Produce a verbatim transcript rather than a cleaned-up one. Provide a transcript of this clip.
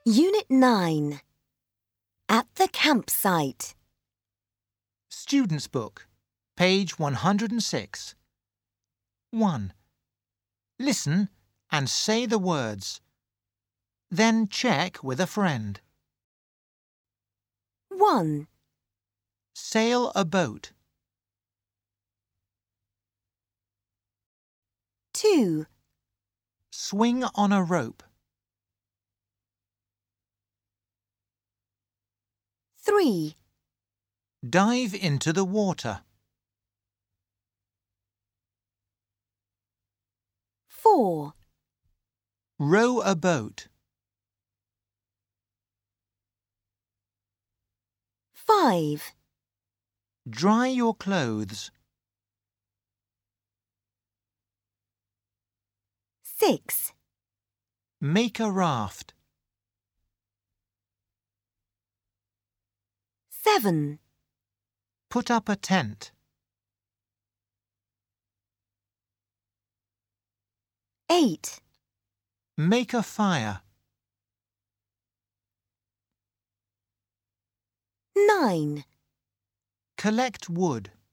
Unit nine. At the campsite. Student's Book, page one hundred six. one. Listen and say the words. Then check with a friend. one, Sail a boat. two, Swing on a rope. three, Dive into the water. four, Row a boat. five, Dry your clothes. six, Make a raft. seven, Put up a tent. eight, Make a fire. nine, Collect wood.